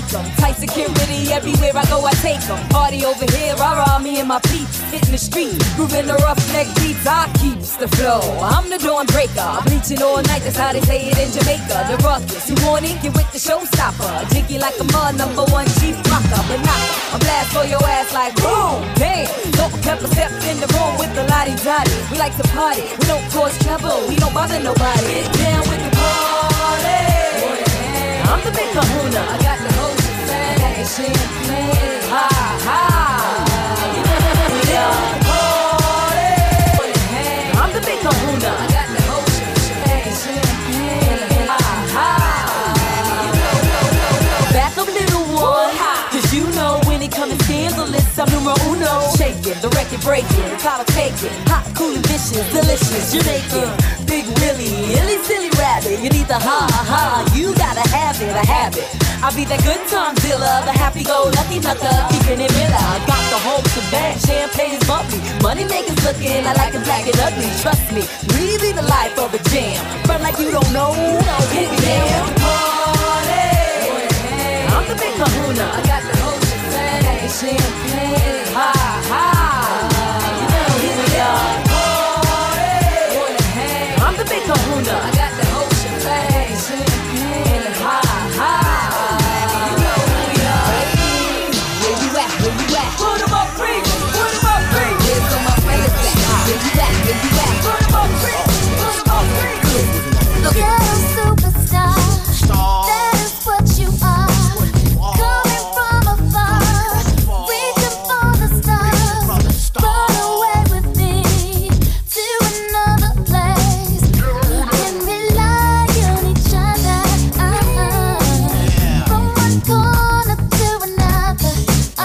make them. Tight security everywhere I go, I take them. Party over here, rah-rah, me and my peeps. Hitting the street, grooving the roughneck beats. I keeps the flow, I'm the dawn breaker. I'm bleaching all night, that's how they say it in Jamaica. The ruckus, you want it? Get with the showstopper. Jiggy like a mud, number one chief rocker. But not a blast for your ass like boom, damn. Salt and pepper stepped in the room with the lottie-dottie. We like to party, we don't cause trouble, we don't bother nobody. Get down with the party. I'm the big kahuna, I got the whole shebang. Like a champagne, ha ha. You know we are party. I'm the big kahuna, I got the whole shebang. Champagne, ha ha. Back up little one, cause you know when it comes scandalous, I'm numero uno. Shaking, the record breaking, the title taking. Hot, cool and vicious, delicious, Jamaican. Big Willie, illy silly rabbit. You need the ha-ha, you gotta have it, I have it. I'll be that good time dealer, the happy-go-lucky knucker, keeping it real. I got the whole shebang, champagne is bubbly. Money makers looking, I like it black and ugly. Trust me, really the life of a jam. Run like you don't know, hit me down. Party. I'm the big kahuna, I got the whole shebang, like a champagne, ha-ha. You know here we are. I'm the big kahuna, I got the whole shebang, champagne, ha ha. You know who we are. Where you at? Where you at? Put 'em up free. Put 'em up free. Where's all my players at? Where you at? Where you at? Put 'em up free. Put 'em up free. Look at them superstar. That is what you are. Coming from afar, reaching for the stars. Run away with me to another place. Can rely on each other. From one corner to another.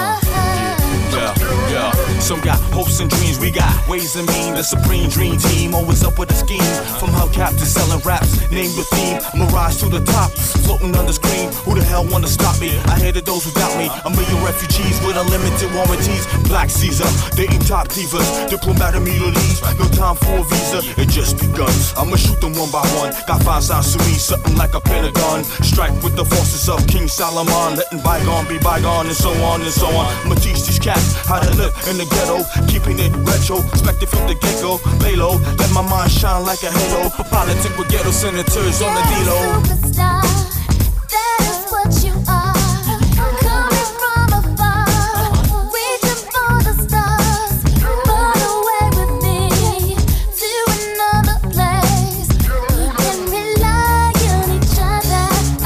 Yeah. Some got hopes and dreams, we got ways and means. The supreme dream team, always up with a scheme. From hubcap to selling raps, name the theme. I'm a rise to the top, floating on the screen. Who the hell wanna stop me? I hated those who doubt me. A million refugees with unlimited warranties. Black Caesar, dating top divas. Diplomat immunities, no time for a visa. It just begun. I'ma shoot them one by one. Got 5 sides to me, something like a pentagon. Strike with the forces of King Solomon. Letting bygone be bygone, and so on and so on. I'ma teach these cats how to live in the ghetto. Keeping it retro, expected from the get-go. Lay low, let my mind shine like a halo. Politic with ghetto senators on the D-Lo. Superstar, that is what you are. Coming from afar, reaching for the stars. Run away with me to another place. Can rely on each other.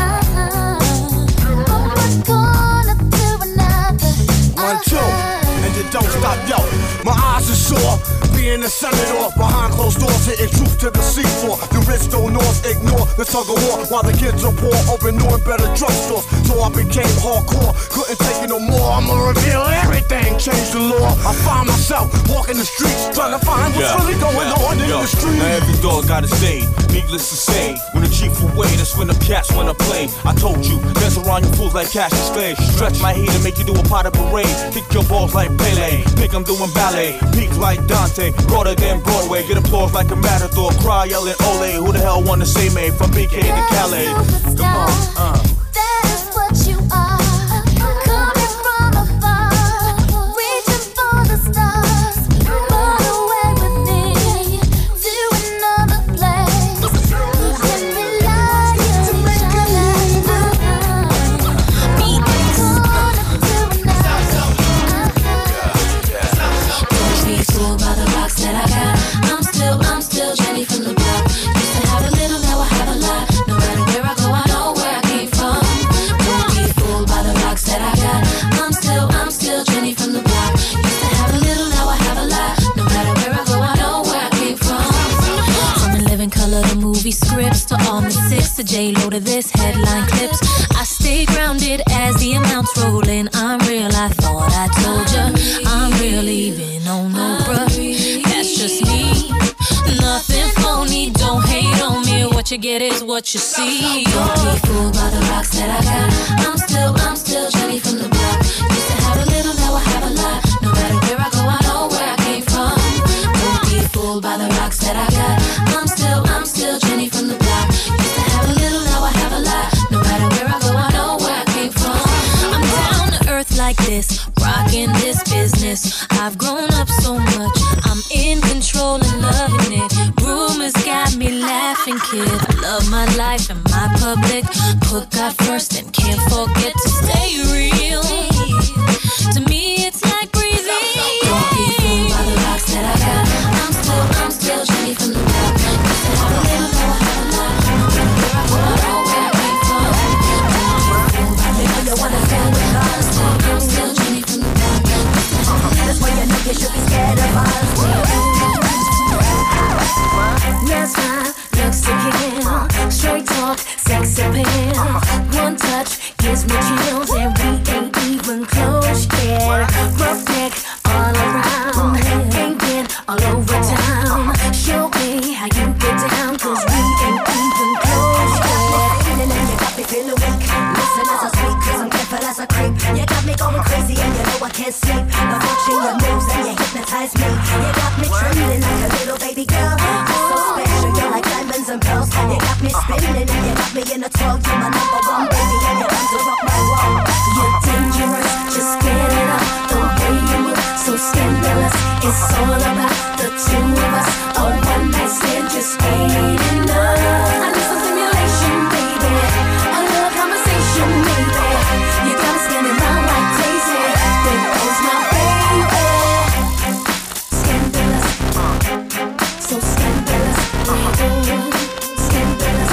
From one corner to another. 1, 2, and you don't stop, yo. My eyes are sore, being a senator. Behind closed doors, hitting truth to the seafloor. The rich don't north, ignore the tug of war. While the kids are poor, open new and better drugstores. So I became hardcore, couldn't take it no more. I'ma reveal everything, change the law. I find myself walking the streets, trying to find what's really going on in the street. Now every dog got his day, needless to say. When the chief away, that's when the cats wanna play. I told you, dance around you fools like Cassius Clay. Stretch my heat and make you do a pot of parade. Kick your balls like Pele, think I'm doing ballet. Peak like Dante, broader than Broadway. Get applause like a matador, cry yelling ole. Who the hell wanna say me from BK to Calais? Come on, That is what you are. Coming from afar, reaching for the stars. Run away with me to another place. Can rely on each other. From one corner to another. Don't be fooled by the rocks that I got. I'm still Jenny from the block. Used to have a little, now I have a lot. No matter where I go, I know where I came from. Don't be fooled by the rocks that I got. I'm still Jenny from the block. Used to have a little, now I have a lot. No matter where I go, I know where I came from. From the living color to movie scripts to all the 6 to J-Lo to this headline clips. I stay grounded as the amounts roll in. I'm real, I thought I told ya. I'm real even on no bruh. That's just me. Nothing phony, don't hate on me. What you get is what you see. Don't be fooled by the rocks that I got. I'm still Jenny from the block. Used to have a little, now I have a lot. No matter where I go, I know where I came from. Don't be fooled by the rocks that I got. I'm still Jenny from the block. Used to have a little, now I have a lot. No matter where I go, I know where I came from. like this, rocking this business. I've grown up so much, I'm in control and loving it. Rumors got me laughing, kid. I love my life and my public. Put God first and can't forget to stay real. To me, it's like breathing. Don't be fooled by the rocks that I got. I'm still Jenny from the block. Used to have a little, now I have a lot. Where I go, I know where I came from. You wanna stand with us? I'm still Jenny from the block. That's why you know you should be scared of us. Yes, my looks to kill. Straight talk, sex appeal. One touch gives me chills, and we ain't even close yet. Rough neck all around, ain't been all over town. Show me how you get down, 'cause we ain't even close yet. And then you got me feeling weak. Listen as I speak, 'cause I'm careful as I creep. You got me going crazy, and you know I can't sleep. The watching your moves, and you hypnotize me. You got me trembling like a little baby girl. You're so special, you're like diamonds and pearls. You got me spinning, and you got me in a twirl. You're my number one baby, and you're time to rock my world. You're dangerous, just get it up. The way you move, so scandalous. It's all about the two of us. A one night stand just ain't enough. I need some stimulation, baby. A little conversation, maybe. You got me spinning round like crazy. There goes my baby. Scandalous, so scandalous. Scandalous,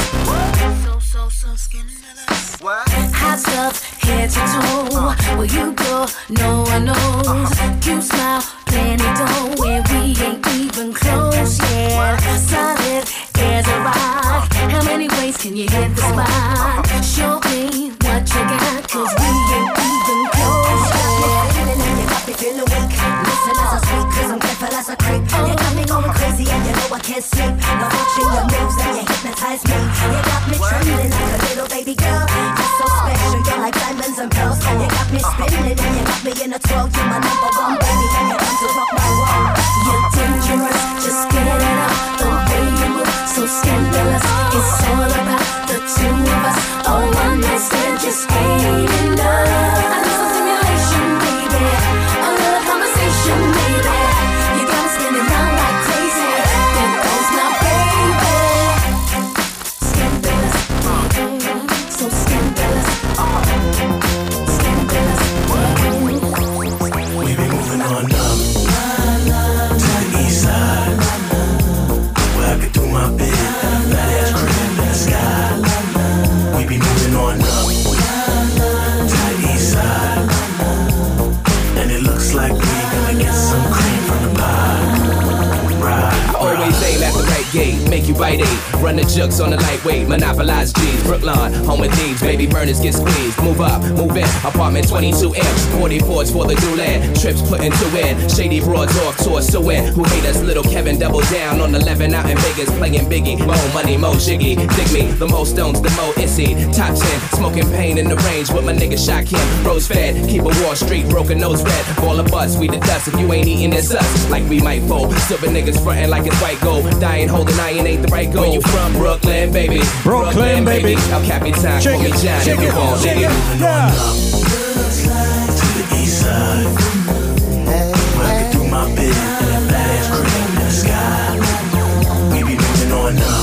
so scandalous. Hot stuff, head to toe. Where you go, no one knows. You smile, plenty dough, and we ain't even close yet. Solid as a rock. How many ways can you hit the spot? Show me what you got, 'cause we ain't even close yet. And you got me feeling weak. Listen as I speak, 'cause I'm careful as I creep. You got me going crazy, and you know I can't sleep. The watching your moves, and you hypnotize me. You got me trembling like a little baby girl. You're so special, you're like diamonds and pearls. You got me spinning, and you got me in a twirl. You're my number one baby, and you're time to rock my world. You're dangerous, just get it up. The way you move, so scandalous. It's all about the two of us. A one night stand just ain't enough. I need some stimulation, baby. A little conversation, maybe. You got me spinning round like crazy. There goes my baby. Scandalous, so scandalous. Scandalous. We be moving on up to the east side, where I could do my bit in a fat ass crib in the sky. We be moving on up to the east side, and it looks like we gonna get some cream from the pie. Always aim at the right gate, make you bite eight. Run the jukes on the lightweight, monopolize G's. Brooklyn, home with thieves, baby burners get squeezed. Move up, move in, apartment 22 inch. 44s for the Dulan, trips putting two in. Shady broads off tour, so in. Who hate us, little Kevin double down on 11 out in Vegas, playing Biggie. Mo money, mo jiggy, dig me. The most stones, the mo issy. Top 10, smoking pain in the range with my nigga Shot Kim. Rose fed, keep a Wall Street, broken nose red. Ball of bus, we the dust. If you ain't eating this us, like we might fold. Silver niggas frontin' like it's white gold. Dying holding iron ain't the right goal. Where you from, Brooklyn, baby? Brooklyn, baby. El Capitan, Shake call me it, John. shake it, shake it. Yeah. To the east side, where I could do my bit in a fat ass crib in the sky. We be moving on up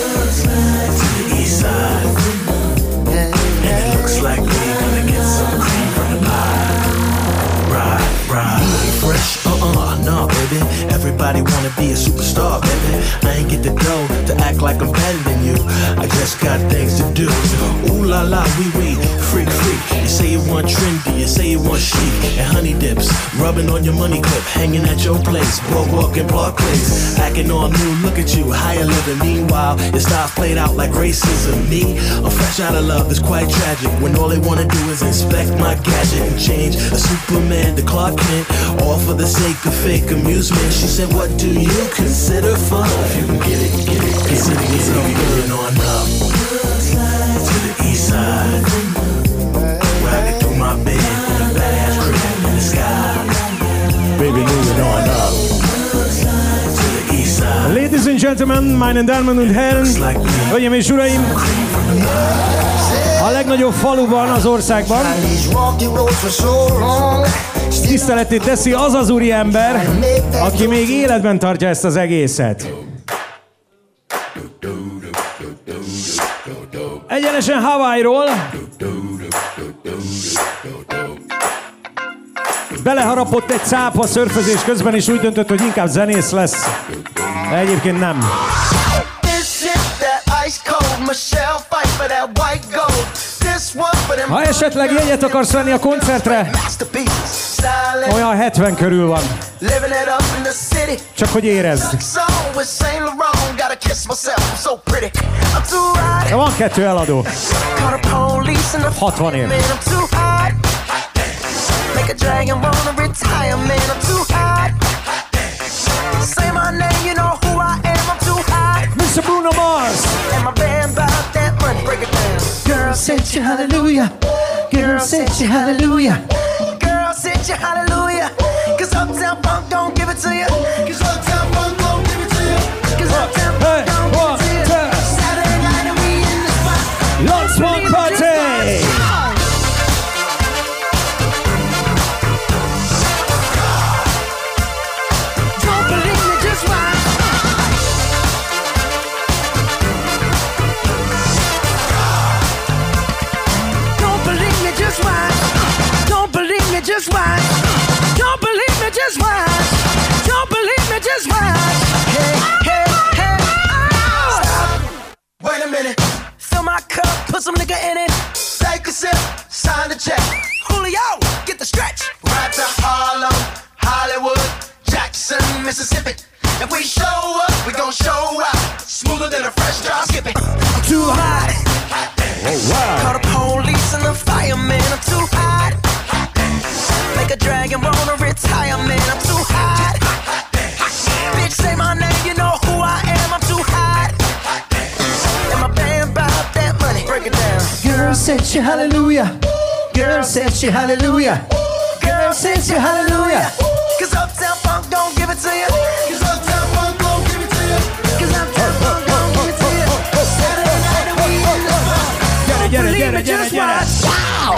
to the east side, and it looks like we gonna get some cream from the pie. Right. You ain't fresh? Nah, baby. Everybody wanna be a superstar, baby. I ain't get the dough to act like I'm better than you. I just got things to do. Ooh la la, wee, freak. You say you want trendy, you say you want chic, and honey dips, rubbing on your money clip, hanging at your place, boardwalk in Park Place, acting all new. Look at you, how you living? Meanwhile, your style's played out like racism. Me, I'm fresh out of love. It's quite tragic when all they wanna do is inspect my gadget and change a Superman to Clark Kent, all for the sake of fake amusement. She said, what do you consider fun? If you can get it, going on up to the east side, where I can do my bit in a fat ass crib in the sky. Baby, moving on up to the east side. Ladies and Gentlemen, meine Damen und Herren, oye, mi shuraim. A legnagyobb faluban az országban tiszteletét teszi az az úriember, aki még életben tartja ezt az egészet. Egyenesen Hawaii-ról beleharapott egy cápa szörfözés közben, és úgy döntött, hogy inkább zenész lesz. De egyébként nem. Ha esetleg jegyet akarsz venni a koncertre, olyan 70 körül van. Csak hogy érezd. De van 2 eladó. 60 év. Make a dragon wanna retire, man, I'm too hot. Say my name, you know who I am, I'm too hot. Mr. Bruno Mars. And my band bought that money, break it down. Girl, sit you hallelujah. Girl, sit you hallelujah. Girl, sit you hallelujah. Cause Uptown Funk don't give it to you. Cause Uptown Funk don't give it to you. Cause Uptown Funk don't give it to you. Saturday night and we in the spot. Let's one party. Just watch. Don't believe me, just watch. Don't believe me, just watch. Hey, hey, hey, oh. Stop. Wait a minute. Fill my cup, put some nigga in it. Take a sip, sign the check. Julio, get the stretch. Right to Harlem, Hollywood, Jackson, Mississippi. If we show up, we gon' show out. Smoother than a fresh drop skipping. I'm too hot. Oh, wow. Call the police and the fireman. I'm too hot. Make a dragon wanna retire, man, I'm too hot. Bitch, say my name, you know who I am, I'm too hot. And my band bought that money, break it down. Girl, set you hallelujah. Girl, set you hallelujah. Girl, set you hallelujah. Cause Uptown Funk don't give it to you. Cause Uptown Funk don't give it to you. Cause Uptown Funk don't give it to you. Saturday night and we in the spot. Get it. Wow!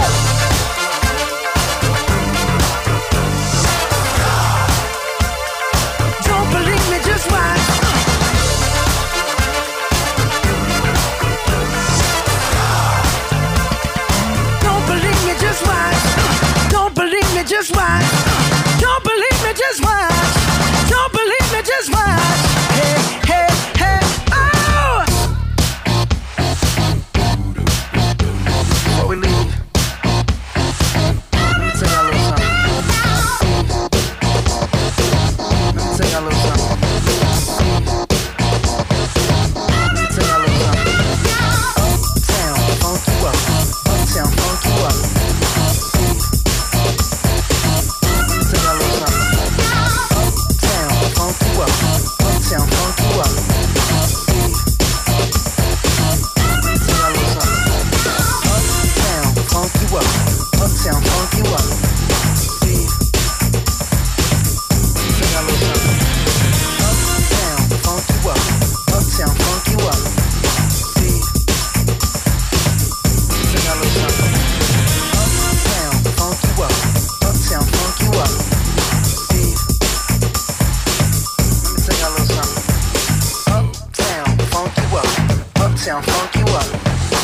Just watch. Don't believe me, just watch. Don't believe me, just watch. Hey, hey, hey, oh! Before we leave, let me tell y'all a little something. Let me tell y'all a little something. Let me tell y'all a little something. Uptown, funk you up. Uptown, funk you up. Uptown, funk you up. Uptown, funk you up. Uptown, funk you up. Uptown, funk you up. Uptown, funk you up. Uptown, funk you up. Uptown, funk you up. Uptown, funk you up.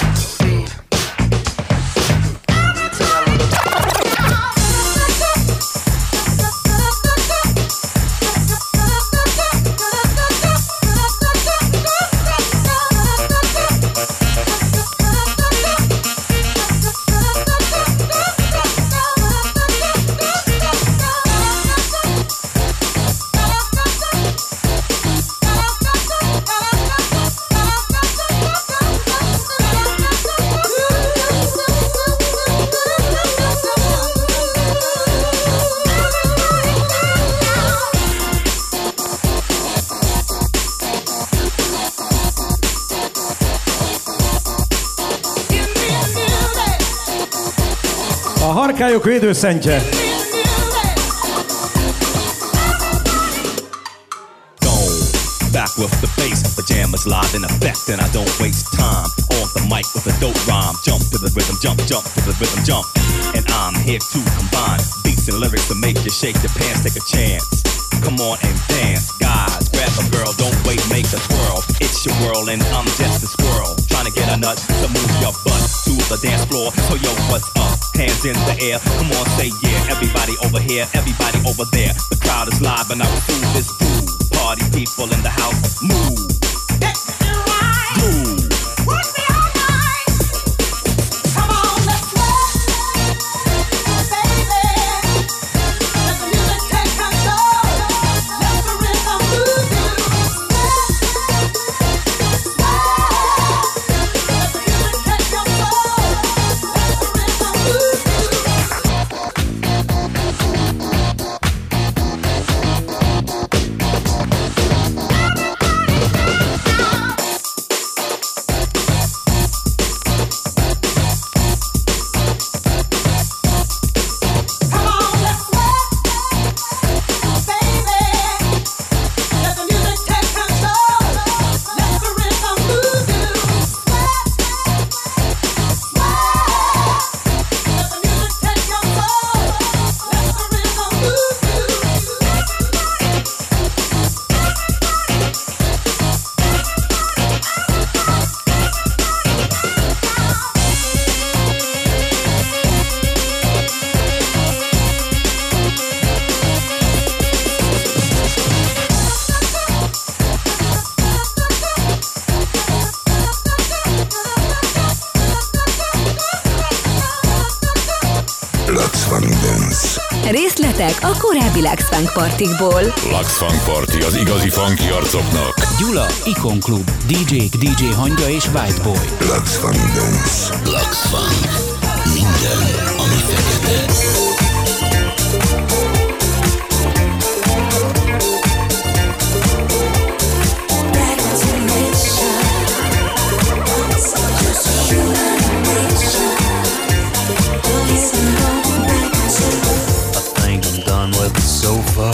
A harkályok védőszentje. Gone, rock with the bass. Pajamas live in effect, and I don't waste time. On the mic with a dope rhyme. Jump to the rhythm, jump, jump to the rhythm, jump. And I'm here to combine beats and lyrics to make you shake your pants, take a chance. Come on and dance, guys. Grab a girl, don't wait, make a twirl. It's your world and I'm just a squirrel. Trying to get a nut to move your butt to the dance floor. So yo, what's up? Hands in the air. Come on, say yeah. Everybody over here, everybody over there. The crowd is live and I will do this groove. Party people in the house, move. Move. Részletek a korábbi Lux Funk partikból. Lux Funk Party az igazi funky arcoknak. Gyula, Icon Club, DJ-k, DJ Hangya és White Boy. Lux Funk Dance. Lux Funk. Minden, ami fekete. Sofa.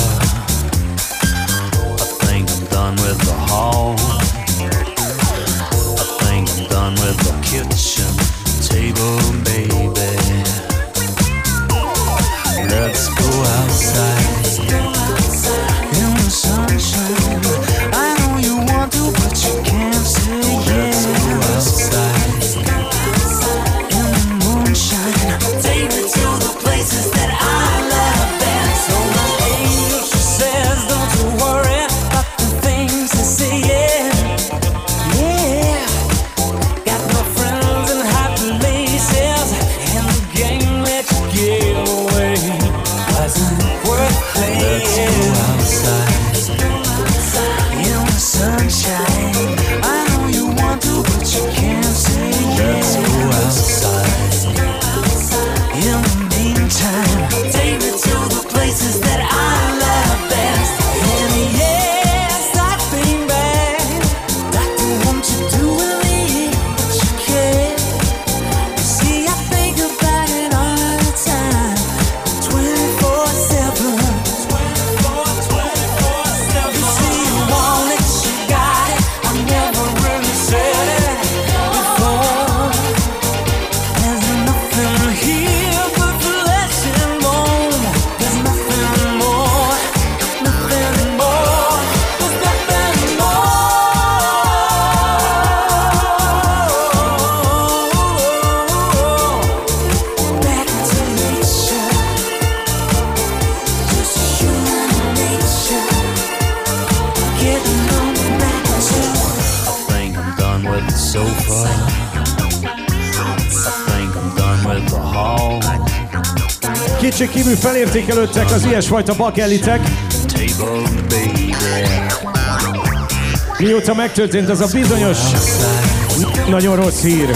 I think I'm done with the hall. I think I'm done with the kitchen table, baby. Let's go outside in the sunshine. I know you want to, but you can't say yes. Let's go outside in the moonshine. Take me to the places that I love best. So Kétségkívül felértékelődtek az ilyesfajta bakelitek. Mióta megtörtént az a bizonyos, nagyon rossz hír.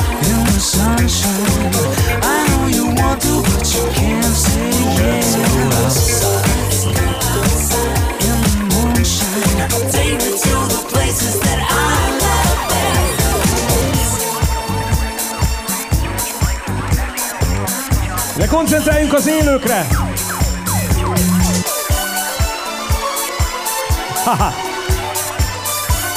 De koncentráljunk az élőkre! Haha!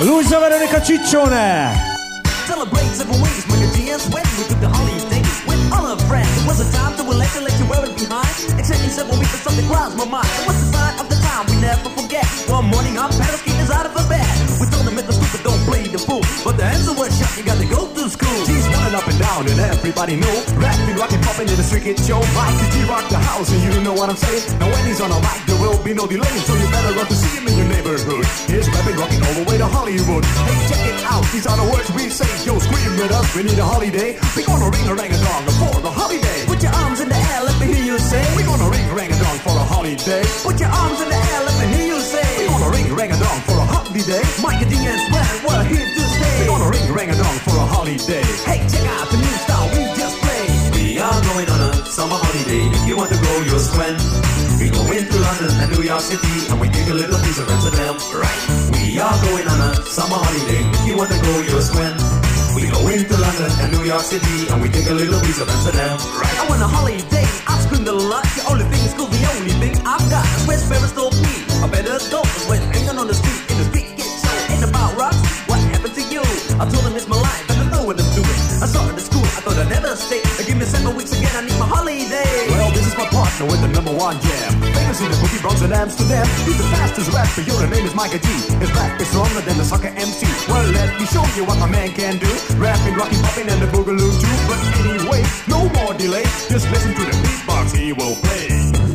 Luisa Veronica Ciccione. Celebrate several ways, make a dance when we took the holidays with all our friends. It was a time to let you wear it behind. Exactly 7 weeks or something crossed my mind. It was the sign of the time we never forget. One morning our parents kicked us out of the bed. We told them at the stupid don't play the fool, but the answer was shut, you gotta go to school. G's running up and down and everybody know. Rapping, rocking, popping in the street kid show. Mike the G rock the house and you know what I'm saying. Now when he's on a mic there will be no delay, so you better run to see him in your neighborhood. Here's rapping, rocking all the way to Hollywood. Hey, check it out, these are the words we say. Yo, scream with us, we need a holiday. We gonna ring a rang-a-dong for the holiday. Put your arms in the air, let me hear you say. We gonna ring a rang-a-dong for a holiday. Put your arms in the air, let me hear you say. We gonna ring a rang-a-dong for a holiday. Mike and D and Sweat, we're here to stay. We gonna ring a rang-a-dong for a holiday. Hey, check out the new style we just played. We are going on a summer holiday. If you want to go, you'll swim. We go into London and New York City, and we take a little piece of Amsterdam, right? We are going on a summer holiday. If you want to go, you'll swim. We go into London and New York City, and we take a little piece of Amsterdam, right? I want a holiday, I've screamed a lot. The only thing is cool, the only thing I've got. Where's Ferris told me I better go, cause when hanging on the street, in the street gets so. Ain't about rocks, what happened to you? I told him it's my life, and I know what I'm doing. I started at school, I thought I'd never stay. They give me 7 weeks again, I need my holiday. Well, this is my partner with the #1 jam. Famous in the Boogie Bronx and Amsterdam. He's the fastest rapper, yo, the name is Micah G. His rap is stronger than the soccer MC. Well, let me show you what my man can do. Rapping, rocking, popping, and the boogaloo too. But anyway, no more delay. Just listen to the beatbox he will play.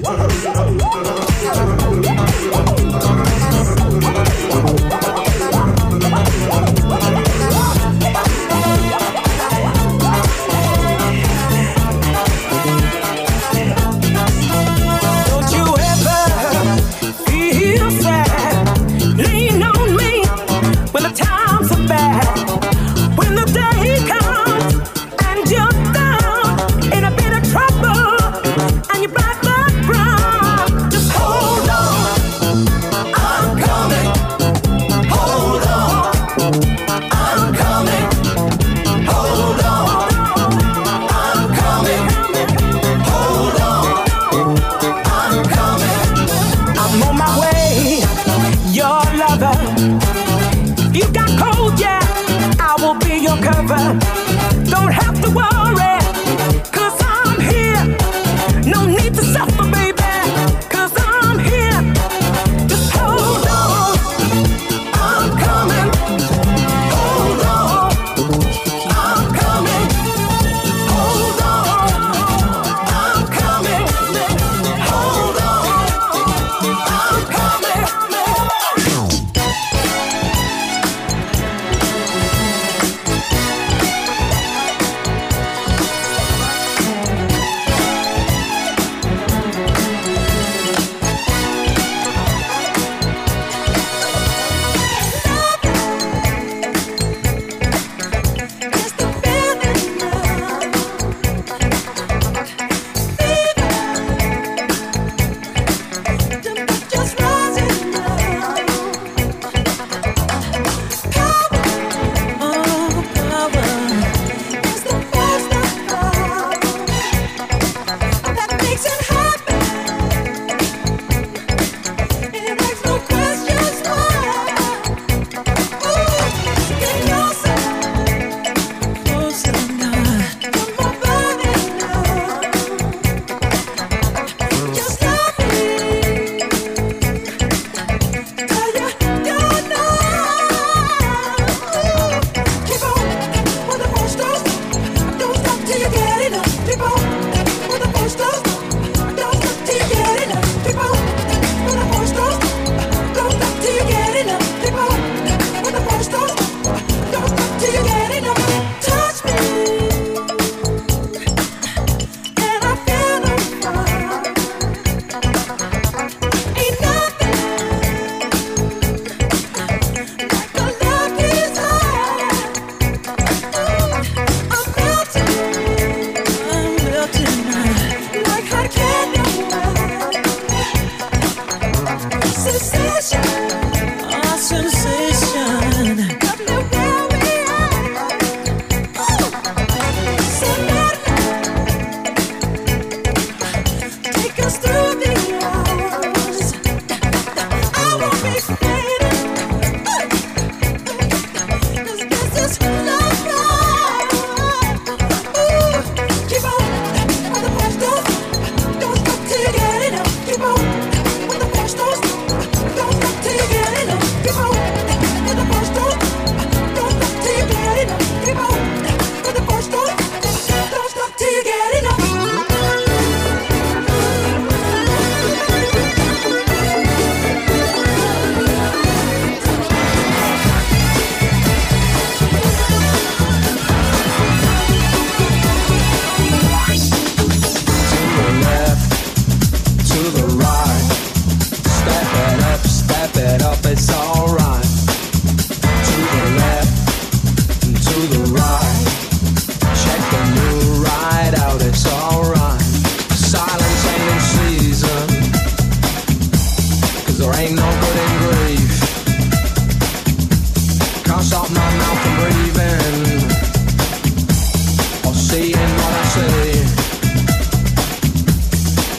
Don't you ever feel sad? Lean on me when the times are bad. When the day comes and you're down in a bit of trouble and you're back the ground, just hold on. I'm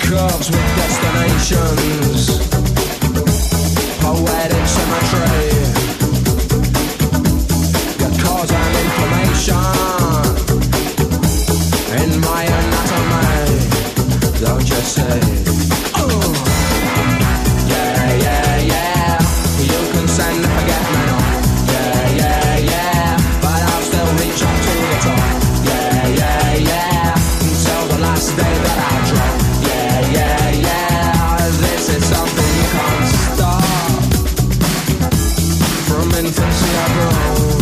clubs with destinations, poetic symmetry, your cause and information in my anatomy, don't you say? Yeah, yeah, yeah, you can send and forget me now. Yeah, yeah, yeah, but I'll still reach up to the top. Yeah, yeah, yeah, until the last day that I drop. Yeah, yeah, yeah, this is something you can't stop. From infancy I've grown.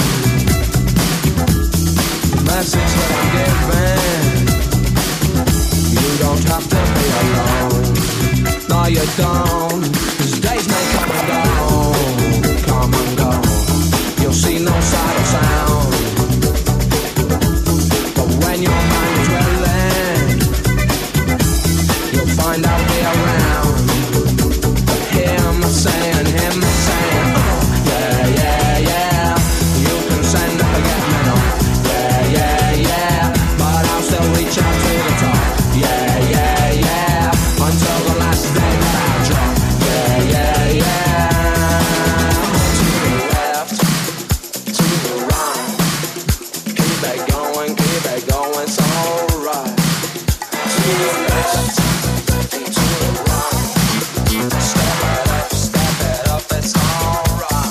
The message that I'm giving, you don't have to be alone. No, you don't, 'cause days may come and go. Come and go. You'll see no sight or sound, but when your mind is willing, you'll find out way around. Him saying, yeah, yeah, yeah, you can send and forget me now. Yeah, yeah, yeah, but I'll still reach out to the top. Yeah, yeah, yeah, until the last day that I drop. Yeah, yeah, yeah. To the left, to the right, keep it going, it's alright. To the left, and to the right, step it up, it's alright.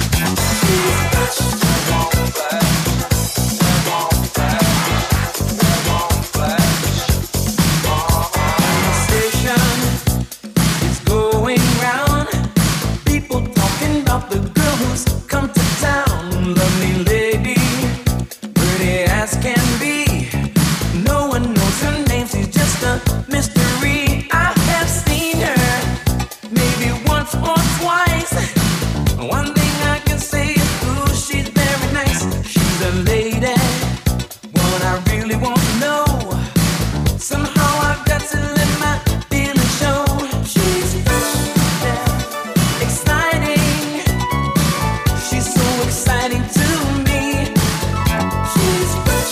Conversation is going round. People talking about the girl who's come to town. Lovely lady, pretty as can be. No one knows her name, she's just a mystery. I have seen her maybe once or twice. One thing I can say is, ooh, she's very nice. She's a lady, what I really want to know. Somehow I've got to let my feelings show. She's fresh, exciting. She's so exciting to me. She's fresh,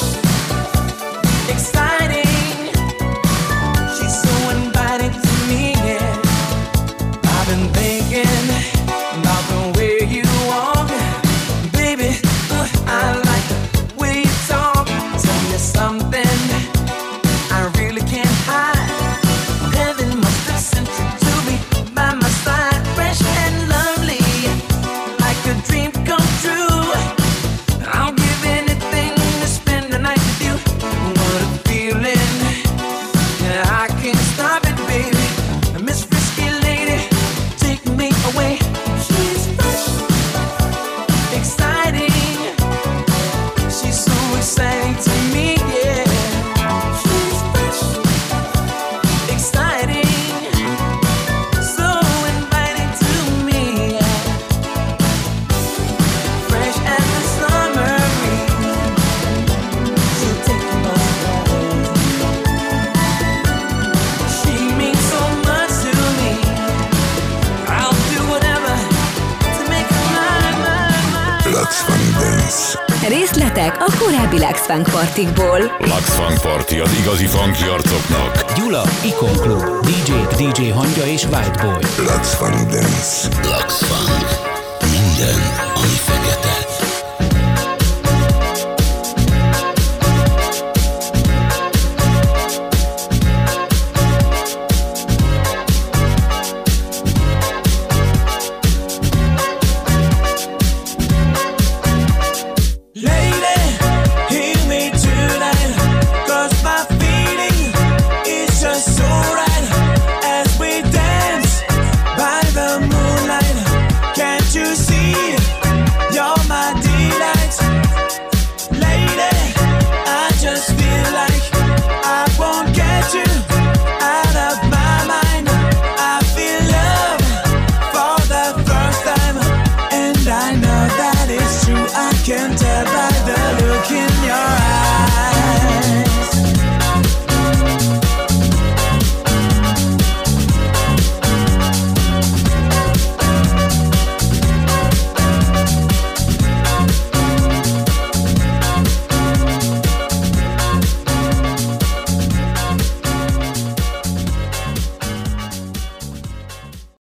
exciting. She's so inviting to me, yeah. I've been thinking about the way you walk, baby. I like the way you talk. Tell me something I really can't hide. Heaven must have sent you to me by my side, fresh and lovely, like a dream come true. I'll give anything to spend the night with you. What a feeling, yeah, I can't stop it, baby. Miss Frisky Lady, take me away. She's fresh, exciting. She's so exciting to me, yeah. She's fresh, exciting, so inviting to me, yeah. Fresh as the summer breeze, she'll take my breath. She means so much to me. I'll do whatever to make her mine. Lux Funk Dance. Részletek a korábbi Lux Funk partikból. Lux Funk Party az igazi funky arcoknak. Gyula, Icon Club, DJ-k, DJ Hangya és White Boy. Lux Funk Dance. Lux Funk. Minden, ami fekete.